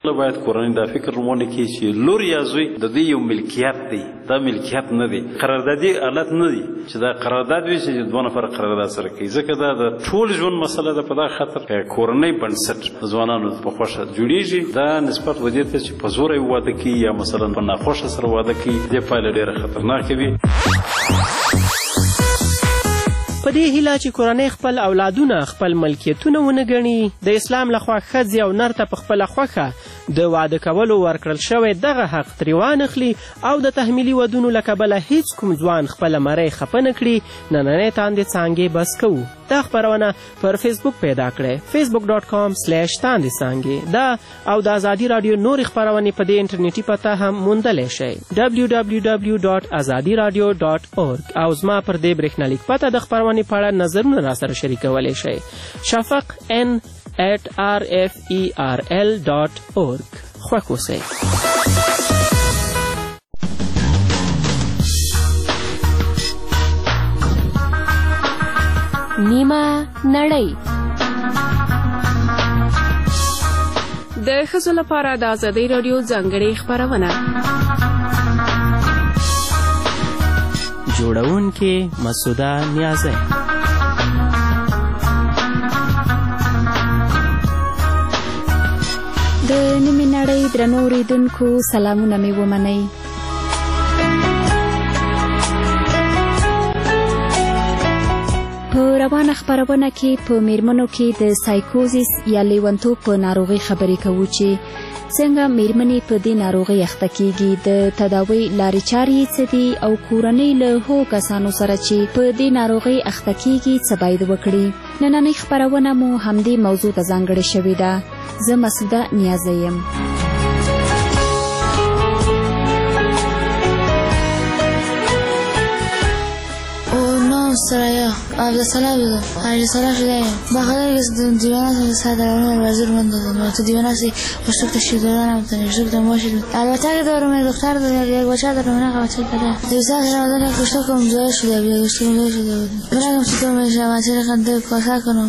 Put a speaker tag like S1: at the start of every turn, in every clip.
S1: باید کورنۍ دا فکر ونه کړي چې لور یا زوی د دې یو ملکیت دی، دا ملکیت نه دی، قراردادي حالت نه دی چې دا قرارداد وي چې دوه نفر قرارداد سره کوي، ځکه دا د ټول ژوند مسله ده. په دا خاطر کورنۍ بنسټ ځوانانو په خوښه جوړیږي، دا نسبت ودې ته چې په زور یې واده کوي یا مثلا په ناخوښه سره واده کوي، دې پایله ډېره خطرناکه وي.
S2: په دې هیله چې کورنۍ خپل اولادونه خپل ملکیتونه ونه ګڼي، د اسلام لخوا ښځې او نر ته په خپله خوښه د واده کولو ورکړل شوی دغه حق ترې وانخلي او د تحمیلي ودونو له کبله هیڅ کوم ځوان خپله مرۍ خفه نه کړي. نننۍ تاندې څانګې بس کوو. دا خپرونه پر فیسبوک پیدا کړئ، facebook.com/تاندې دا او د ازادي راډیو نورې خپرونې په دې انټرنیټي پته هم موندلی شئ www.azadiradio.org او زما پر دې برېښنالیک پته د خپرونې په اړه نظرونه راسره شریکولی شئ. شفق n@rferl.org. خوښ اوسئ. نیمه نړۍ د ښځو لپاره د ازادۍ راډیو ځانګړې خپرونه. جوړونکې مسعوده نیازی.
S3: د نیمې نړۍ درنو اوریدونکو سلامونه مې ومنئ. په روانه خپرونه کې په میرمنو کې د سایکوزیس یا لیونتوب په ناروغۍ خبرې کوو چې څنګه میرمنې په دې ناروغۍ اخته کیږي، د تداوی لارې چارې یې څه دي او کورنۍ له هغو کسانو سره چې په دې ناروغۍ اخته کیږي څه باید وکړي. نننۍ خپرونه مو همدې موضوع ته ځانګړې شوې ده. زه مسعوده نیازی یم.
S4: سرایا عبدالسلام علیه شده‌ایم. بخاطر دیوانه صدران وزیر من دادم تو دیوانه سی مشتاق تشکیل دادنم تا نشد دماشید. البته که دارم دختر دارم یک بچه دارم نه بچه پدر. دیوزه رمضان یک کشته کم جای شده بود، گشتم جای شده بود. برام چطور میشه بچه خنده کاسه کنم.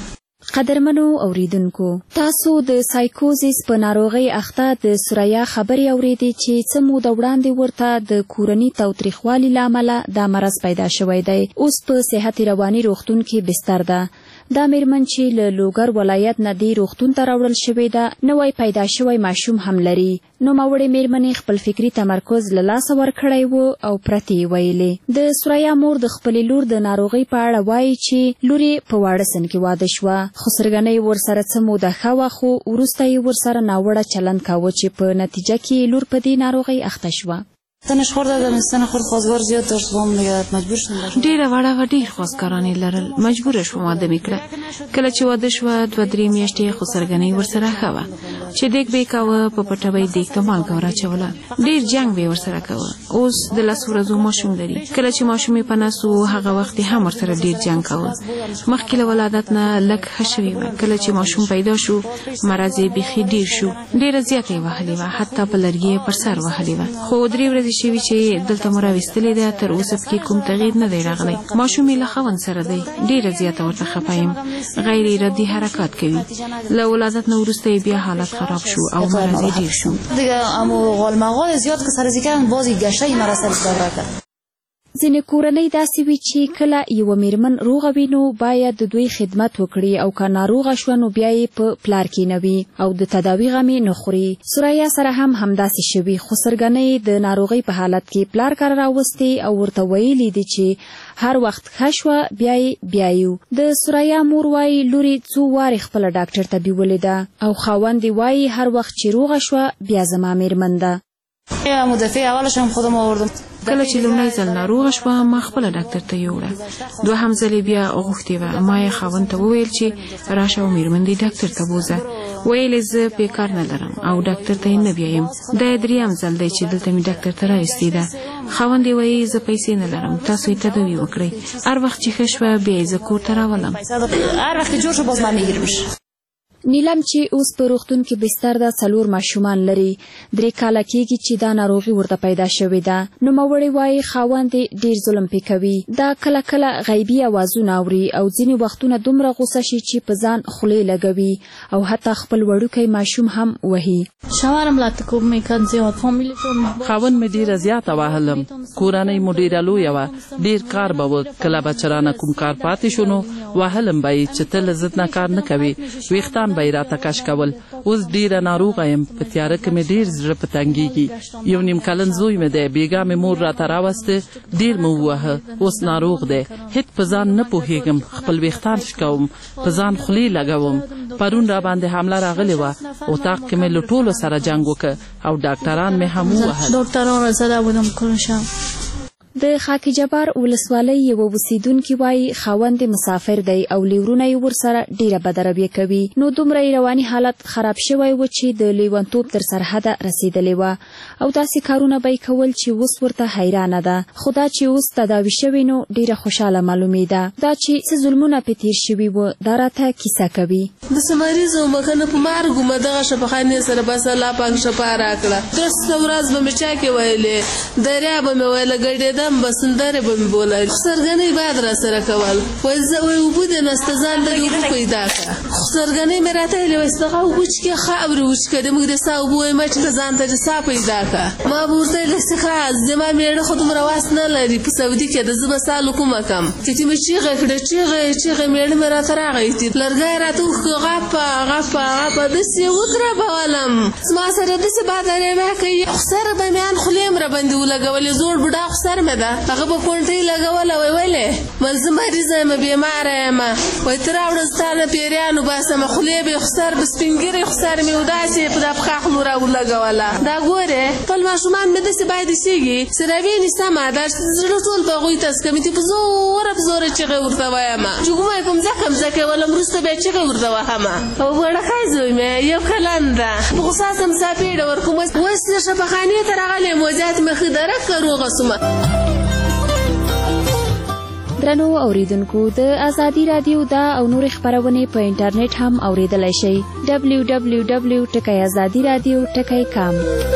S3: قدرمنو اوریدونکو، تاسو د سایکوزیس په ناروغۍ اخته د سرایا خبرې اوریدې چې څه موده وړاندې ورته د کورني تاوتریخوالي له امله دا مرض پیدا شوی دی. اوس په صحت رواني روغتون کې بستر ده. دا میرمن چې له لوګر ولایت نه دې روغتون ته راوړل شوې ده، نوی پیدا شوی ماشوم هم لري. نوموړې میرمنې خپل فکري تمرکز له لاسه ورکړی و او پرتې یې ویلې. د سرایا مور د خپلې لور د ناروغۍ په اړه وایي چې لور یې په واړه سن کې واده شوه، خو سرګنۍ ورسره څه موده ښه وه، خو وروسته یې ورسره ناوړه چلند کاوه چې په نتیجه کې لور په دې ناروغۍ اخته شوه.
S4: تنش خوردم استن خورد خواستگار زیاد داشت با هم نگرد مجبور شدم.
S5: ډیره وړه و ډیر خواستګارانې لرل، مجبور شوم واده مې کړه. کله چې واده شوه 2-3 میاشتې خو سرګنۍ ورسره ښه وه چې دیګ به یې کاوه، په پټه به یې دیګ ته مالګه وراچوله، ډیر جنګ به یې ورسره کاوه. اوس د 10 ورځو ماشوم لري. کله چې ماشوم یې په نس و هغه وخت یې هم ورسره ډیر جنګ کاوه. مخکې له ولادت نه لږ ښه شوې وه. کله چې ماشوم پیدا شو مرض یې بیخي ډیر شو، ډیره زیاته یې وهلې وه، حتی په لرګي یې پر سر وهلې وه. خو 3 ورځې شوي چې دلته مو راوستلې ده، تر اوسه پکې کوم تغییر نه دی راغلی. ماشوم یې له خاوند سره دی، ډیره زیاته ورته خفه یم، غیر ارادي حرکات کوي. له ولادت نه وروسته یې بیا حالت خراب شو او مرض یې ډیر شو.
S4: دیگه امو غالمغال زیاد که سرزی کردن بازی گشته این مرض دوره کرد.
S3: ځینې کورنۍ داسې وي چې کله یوه میرمن روغه وي نو باید د دوی خدمت وکړي او که ناروغه شوه نو بیا یې په پلار کې نه وي او د تداوي غم یې نه خوري. سرایا سره هم همداسې شوي، خو سرګنۍ د ناروغۍ په حالت کې پلار کره راوستې او ورته ویلي دي چې هر وخت ښه شوه بیا یې بیایو. د سرایا مور وایي لورې څو وارې خپله ډاکټر ته بیولې ده او خاوند یې وایي هر وخت چې روغه شوه بیا زما میرمن ده.
S4: مدافع اولش هم خودم آوردم.
S5: کله چې لومړی ځل ناروغه شوه ما خپله ډاکټر ته یوړه، 2هم ځلې بیا غوښتې وه. ما یې خاوند ته وویل چې راشه او میرمن دې ډاکټر ته بوځه. ویل یې زه بیکار نه لرم او ډاکټر ته یې نه بیایم. دا یې 3م ځل دی چې دلته مې ډاکټر ته راوستې ده. خاوند یې وایي زه پیسې نه لرم، تاسو یې تداوي وکړئ، هر وخت چې ښه شوه بیا یې زه کور ته راولم.
S4: هر وخت جور شو باز من میگیرمش.
S3: نیلم چې اوس په روغتون کې بستر د 4 ماشومان لري 3 کاله کېږي چې دا ناروغي ورته پیدا شوې ده. نوموړې وایي خاوند ډېر ظلم پې کوي. دا کله کله غیبي اوازونه اوري او ځینې وختونه دومره غوسه شي چې په ځان خولې لګوي او حتی خپل وړوکی ماشوم هم وهي.
S6: خاوند مې ډېره زیاته وهلم. کورنۍ مو ډېره لویه وه. ډېر کار به و. کله به چې رانه کوم کار پاتې شو نو وهلم به یې چې ته له ضد نه کار نه کوې. ویښتان به یې راته کش کول. اوس ډېره ناروغه یم. په تیاره کې مې ډېر زړه په تنګېږي. 1 نیم کلن زوی مې دی. بېګا مې مور راته راوسته. ډېر مې ووهه. اوس ناروغ دی. هېڅ په ځان نه پوهېږم. خپل ویښتان شکوم. په ځان خولې لګوم. پرون را باندې حمله راغلې وه. اتاق کې مې له ټولو سره جنګ وکړ او ډاکټران مې هم ووهل.
S3: د خاک جبار ولسوالۍ یو اوسیدونکي وایي خاوند مسافر دی او لیورونه یې ورسره ډېره بدرویه کوي. نو دومره یې رواني حالت خراب شوی و چې د لیونتوب تر سرحده رسېدلې وه او داسې کارونه به یې کول چې اوس ورته حیرانه ده. خو دا چې اوس تداوي شوې نو ډېره خوشحاله معلومېده. دا چې څه ظلمونه پې تېر شوي وه دا راته کیسه کوي.
S7: داسې مریض وم که نه په مرګ ومه دغه شفاخانې سره بس الله پاک شفا راکړه. درسته ورځ به مې چا کې ویلې دریا به مې ویله ګډېدم به سندرې به مې بولل. خسرګنۍ باید را سره کول. وایي زه وایي اوبه دې نسته ځان لږ اوبه پیدا کړه. خسرګنۍ مې راته ویلې وایي دغه اوبه وچکې خاورې وچکې د موږ د سا اوبه وایي مچکه ځان ته دې سا پیدا کړه. ما به ورته ویلې ښه زما مېړه خو دومره واس نه لري په سعودي کې ده زه به سا له کومه کم. تیتې مې چیغه کړه چیغه مېړه مې راته راغی. لرګی یې راته وښکه غپه داسې یې ودربولم. زما سره داسې بادرې مې کوي. خسر به مې ان خولې م راباندې ولګولې. زوړ بوډا خسر مې ده. هغه به کونټۍ لګوله. وایي ولې من زه مریضه یم بیماره یم. وایي ته راوړه ستا نه پیریان وباسمه. خولې به یې خسر به سپین ږیرې خسر مې و داسې په دا پښه خولو راولګوله. دا ګورې خپل ماشومان مې داسې باید ایسېږي چې راوینې سمه دا زړه ټول په هغوی تسکمي چې په زوره چغې ورته وایمه چې کومه یې په مځکه ولم وروسته بیا چغې ورته وهمه. او وړکی زوی مې 1 کلن ده. په غوسه سم ساپېډه ورکوم. اوس د شفاخانې ته راغلی یم. وضعیت مې ښه درکه روغه سومه.
S3: درنو اوریدونکو د آزادي رادیو دا او نور خبرونه په انټرنیټ هم اوریدلای شئ. www.azadiradio.com.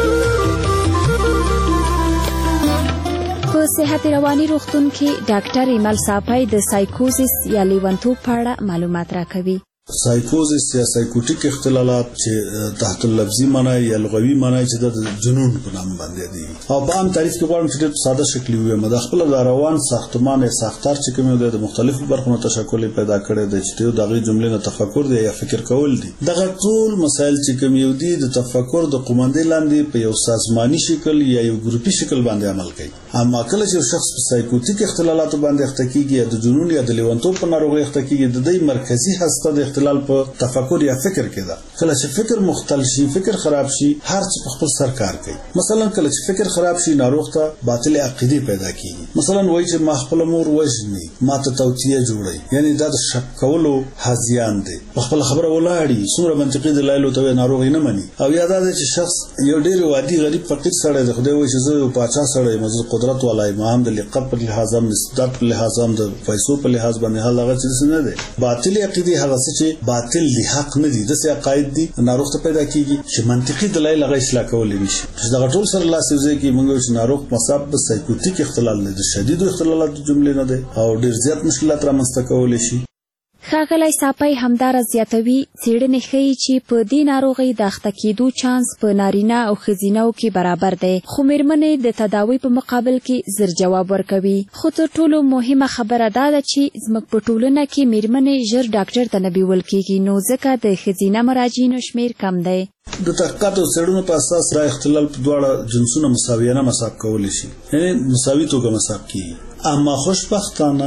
S3: په صحت رواني روغتون کې ډاکټر ایمل صافی د سایکوزیس یا لیونتوب په اړه معلومات راکوي.
S8: سایکوزیس یا سایکوټیک اختلالات چې تحت اللفظي معنی یا لغوي معنی چې د جنون په نام باندې دي او په عام تعریف کې غواړم چې ډېر ساده شکل وي. د خپل د روان ساختمان یا ساختار چې کوم دی د مختلفو برخو نه تشکل پیدا کړی دی چې د هغې جملې نه تفکر دی یا فکر کول دي. دغه ټول مسایل چې کوم یو دي د تفکر د قومندې لاندې په یو سازماني شکل یا یو ګروپي شکل باندې عمل کوي. اما کله چې شخص په سایکوټیک اختلالاتو باندې اخته کیږي یا د جنون یا د لیونتوب په ناروغۍ اخته کیږي د دې مرکزي هسته د اختلال په تفکر یا فکر کې ده. کله چې فکر مختل شي فکر خراب شي هر څه په خپل سر کار کوي. مثلا کله چې فکر خراب شي ناروغ ته باطل عقیده پیدا کیږي. مثلا وایي چې ما خپل مور وژني ما ته توصیه جوړي یعنی دا د شک کولو هزيان دي. په خپل خبره ولاړی څومره منطقي دلایل ته ناروغ نه مني. او یاد ده چې شخص یو ډیر وادي غریب فقیر سره د خدای وایي چې زه یو پاچا سره مزه قدرت ولای ما هم د لقب په لحاظ هم استعداد په لحاظ هم د پیسو په لحاظ باندې هغه څه نه ده. باطل عقیده هغه څه باطل دی حق نه دي. داسې عقاید دي ناروغ ته پیدا کیږي چې منطقي دلایل هغه اصلاح کولای نشي. دا ټول سره لاسي ځای کې موږ چې ناروغ مصاب په سایکوټیک اختلال نه دي. شدید اختلالات جملې نه دي او ډیر زیات مشکلات رامنځته کولای شي.
S3: ښاغلی صافی همدارس زیاتوي څېړنې ښیي چې په دې ناروغۍ د اخته کېدو چانس په نارینه او ښځینهو کې برابر دی خو مېرمنې د تداوی په مقابل کې زر جواب ورکوي. خو تر ټولو مهمه خبره دا ده چې زموږ په ټولنه کې مېرمنې ژر ډاکټر ته نه بیول کېږي نو ځکه د ښځینه مراجعینو شمېر کم دی.
S8: د تحقیقاتو څېړنو په اساس دا اختلال په دواړه جنسونو مساویانه مصاب کولی شي یعنی مساوي توګه مصاب کیږي. اما خوشبختانه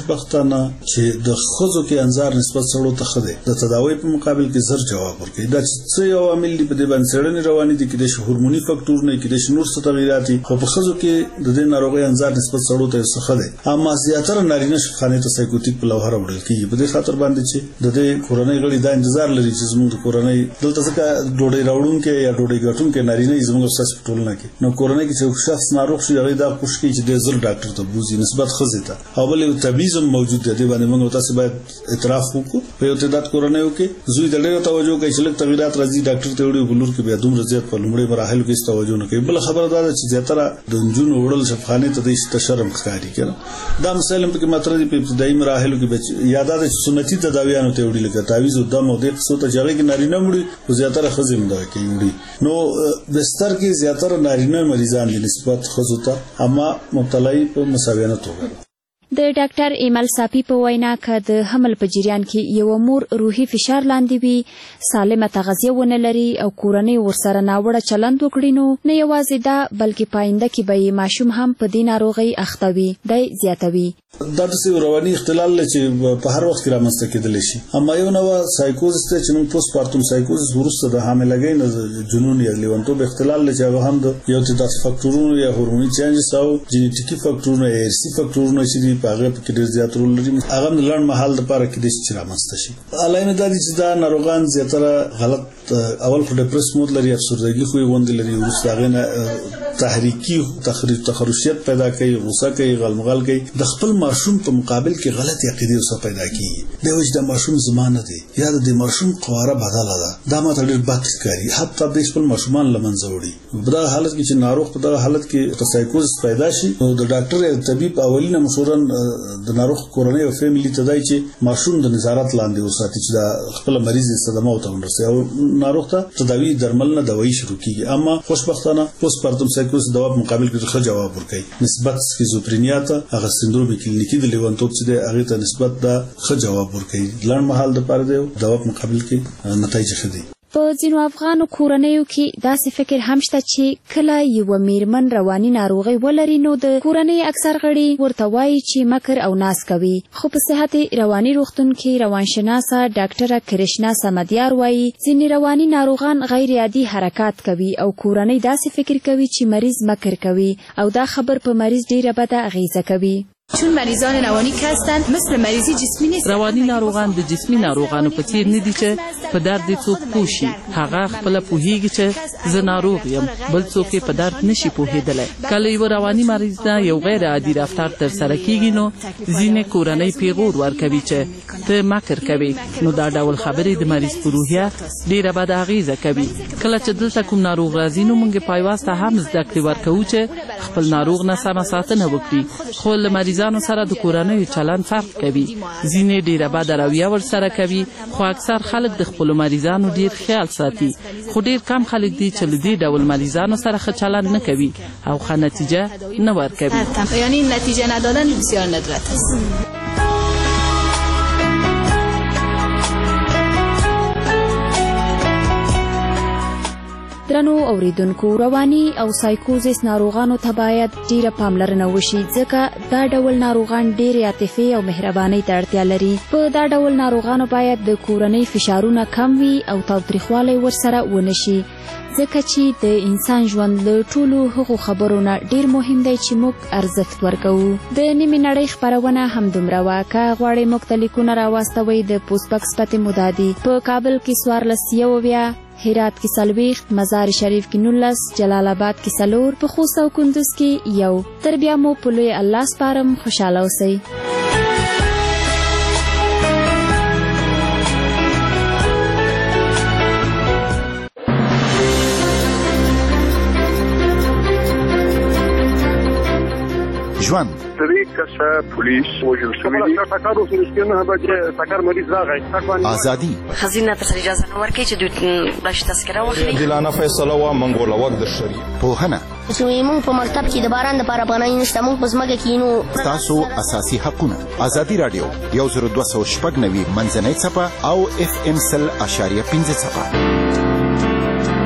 S8: چې د ښځو کې انظار نسبت سړو ته ښه دی د تداوی په مقابل کې زر جواب ورکوي. دا څه یو عامل دی په دې باندې څېړنې روانې دي کېدای شي هورموني فکټورونه کېدای شي نور څه تغیرات دي خو په ښځو کې د دې ناروغۍ انظار نسبت سړو ته ښه دی. اما زیاتره نارینه شفاخانې ته سایکوټیک په لوحه راوړل کېږي په دې خاطر باندې چې د دې کورنۍ غړي دا انتظار لري چې زموږ د کورنۍ دلته ځکه ډوډۍ راوړونکي یا ډوډۍ ګټونکي نارینه زموږ ستاسو په ټولنه کې نو کورنۍ کې چې شخص ناروغ شي هغه دا کوشش کوي چې د زر ډاکټر ته بوزي نسبت ښځې ته او بل یو تبعیض هم موجود دی. دې باندې موږ تاسو باید اعتراف وکړو. په یو تعداد کورنیو کې زوی د ډېرو توجه کوي چې لږ تغیرات راځي ډاکټر ته وړي ګلور کې بیا دومره زیات په لومړي مراحلو کې توجه نه کوي. بل خبره دا ده چې زیاتره د نجونو وړل شفاخانې ته د شرم ښکاري کنه. دا مثلا په مطلب په ابتدایي مراحلو کې یاد ده چې سنتي تداویانو ته وړي لکه تعویذ او دم او د څه ته جګړه کې نارینه مړي او زیاتره ښځې مړه کوي. نو بستر کې زیاتره نارینه مریضان دي نسبت ښځو ته اما مبتلای په مساویانه توګه.
S3: د ډاکټر ایمل صافي په وینا که د حمل په جریان کې یو مور روحي فشار لاندې وي، سالمه تغذیه ونه لري او کورنۍ ورسره ناوړه چلند وکړي نو نه یوازې دا بلکې پاینده کې به یې ماشوم هم په دې ناروغۍ اخته وي. دی زیاتوي
S8: دا داسې رواني اختلال دی چې په هر وخت کې رامنځته کېدلی شي. اما یو نوع سایکوزس دی چې موږ پوسټ پارتم سایکوزس وروسته د حاملګۍ نه جنون یا لیونتوب اختلال دی چې هغه هم د یو تعداد فکټورونو یا هورموني چینجز او جینیټیکي فکټورونو یا ارثي فکټورونو چې دي په هغه کې ډېر زیات رول لري. هغه د لنډ مهال لپاره کېدای شي چې رامنځته شي. علایمه دا دي چې دا ناروغان زیاتره غلط اول خو ډپرس مود لري، افسردګي خو یې غوندې لري، وروسته هغې نه تحریکي تخرشیت پیدا کوي، غوسه کوي، غلمغل کوي، د خپل ماشوم په مقابل کې غلط عقیدې ورسره پیدا کیږي. د وجه د ماشوم زما نه دی یا د ماشوم قواره بدله ده، دا ماته ډېر بد ښکاري، حتی د خپل ماشومان له منځه وړي. په دغه حالت کې چې ناروغ په دغه حالت کې سایکوزس پیدا شي نو د ډاکټر یا طبيب اولینه مشوره د ناروغ کورنۍ او فیملی ته دی چې ماشوم د نظارت لاندې وساتي چې دا خپل مریض صدمه او تمرسي او ناروغ ته تداوی درمل نه دوايي شروع کیږي. اما خوشبختانه پوسټ پارتم سایکوزس د جواب مقابل کې ښه جواب ورکړي. نسبت سکیزوفرینیا ته هغه سندروم کلینیکي د لیونتوب چې د هغه ته نسبت دا ښه جواب ورکړي. لنډ مهال د پاره دی جواب مقابل کې نتایج ښه دي.
S3: په ځینو افغانو کورنیو کې داسې فکر هم شته چې کله یو میرمن رواني ناروغي ولري نو د کورنۍ اکثر غړي ورته وایي چې مکر او ناز کوي. خو په صحت رواني روغتون کې روانشناسه ډاکټره کرشنا سمدیار وایي ځینې رواني ناروغان غیر عادي حرکات کوي او کورنۍ داسې فکر کوي چې مریض مکر کوي او دا خبر په مریض ډیره بده اغیزه کوي.
S9: چون مریضان روانی که هستند مثل مریضی جسمی نیست.
S6: روانی ناروغان د جسمی ناروغانو په څیر نه دي چې په درد څوک پوښي. هغه خپل پوهیږي چې زه ناروغ یم، بل څوک په درد نشي پوهېدلی. کله یو رواني مریض نه یو غیر عادي رفتار ترسره کیږي نو ځینې کورنۍ پیغور ورکوي چې ته مکر کوي. نو دا ډول خبرې د مریض په روحیه ډېره بده اغیزه کوي. کله چې دلته کوم ناروغ راځي نو موږ پایواز ته هم زده کړې ورکوو چې خپل ناروغ نه سمه ساتنه وکړي. خو له مریضانو سره د کورنیو چلند فرق کوي. ځینې ډېره بده رویه ورسره کوي خو اکثر خلک د خپلو مریضانو ډېر خیال ساتي. خو ډېر کم خلک دي چې له دې ډول مریضانو سره ښه چلند نه کوي او ښه نتیجه نه ورکوي.
S9: یعنی نتیجه ندادن بسیار ندرت است.
S3: درنو اوریدونکو، رواني او سایکوزس ناروغانو ته باید ډیره پاملرنه وشي ځکه دا ډول ناروغان ډیرې عاطفې او مهربانۍ ته اړتیا لري. په دا ډول ناروغانو باید د کورنۍ فشارونه کم وي او تاوتریخوالی ورسره ونه شي ځکه چې د انسان ژوند له ټولو هغو خبرو نه ډیر مهم دی چې موږ ارزښت ورکوو. د نیمې نړۍ خپرونه همدومره وه. که غواړئ موږ ته لیکونه راواستوئ د پوسټ بکس پتې مو دا دي: په کابل کې 1490، هرات کې 40، مزار شریف کې 19، جلال آباد کې 4، په خوست او کندوز کې 1. تر بیا مو په لوی الله سپارم. خوشحاله اوسئ.
S10: ژوند پولیس وژل شوی دی. ازادي
S11: خزینه تر اجازه نه ورکړي چې دوی بلش تذکره واخلي.
S10: عادلانه فیصله وا منګول وخت د شری پوهنه
S12: چې موږ په مکتب کې د باران لپاره پناه نشته، موږ په ځمکه کې نو
S10: تاسو اساسي حقونه. ازادي رادیو 102.9 منځنۍ څپه او FM 100.5 څپه.